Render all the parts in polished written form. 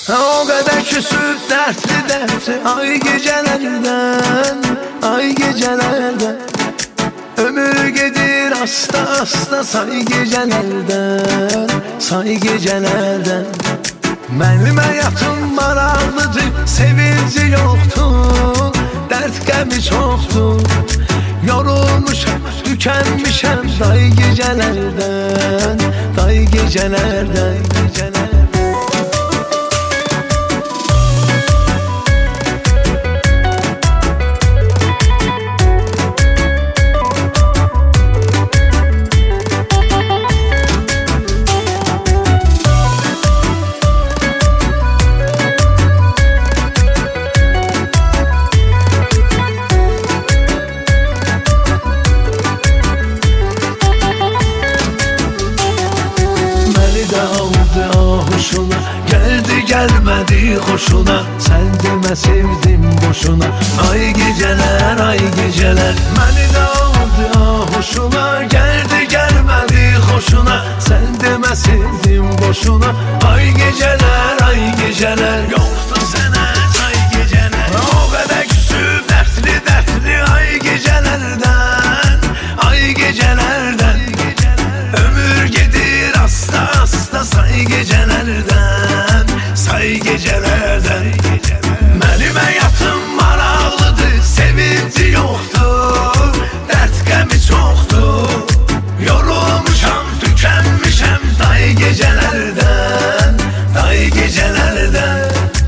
O kadar küsüp dertli ay gecelerden, ay gecelerden. Ömür gedir asta say gecelerden, say gecelerden. Benim hayatım maraqlıdır, sevinci yoktur, dert qəmi çoktur. Yorulmuşam, tükenmişem day gecelerden, day gecelerden. Geldi gelmedi hoşuna, sen deme sevdim boşuna. Ay geceler ay geceler, beni de aldı hoşuna. Geldi gelmedi hoşuna, sen deme sevdim boşuna. Ay geceler ay geceler, yoktu sene ay geceler. O kadar küsüp dertli ay gecelerden, ay gecelerden. Ömür gedir asta say gecelerden, say gecelerden. Benim hayatım maraqlıdır, sevinci yoktur, dert qəmi çoktur. Yorulmuşam, tükenmişem day gecelerden, day gecelerden.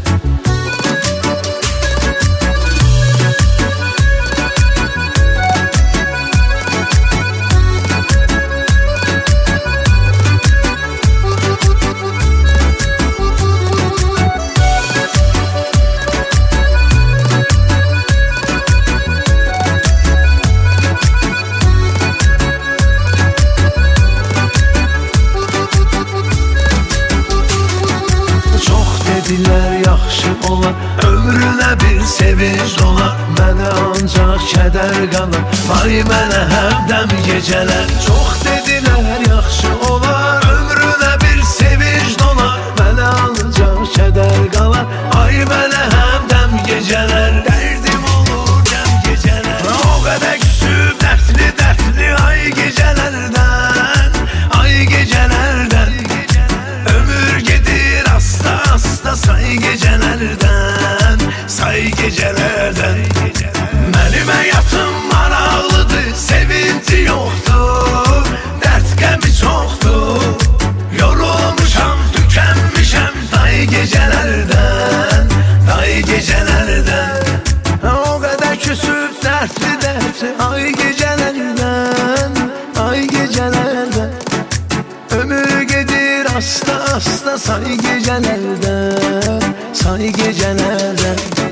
Dedilər yaxşı olar, ömrünə bir sevinç dolar. Mənə ancaq kədər qalır, ay mənə həmdəm gecələr. Çox dedilər yaxşı olar, ömrünə bir sevinç dolar. Mənə ancaq kədər qalar, ay mənə həmdəm gecələr. Dərdim olur cəm gecələr, o qədər küsüb dertli ay gecelərdən, ay gecelərdən. Ömür gedir asta say gecelerden, say gecelerden. Benim hayatım maraqlıdır, sevinci yoktur, dert qəmi çoktur. Yorulmuşam, tükenmişem day gecelerden, day gecelerden. O kadar küsüp dertli ay gecelerden, ay gecelerden. Ömür gedir asta say gecelerden, say gecelerden.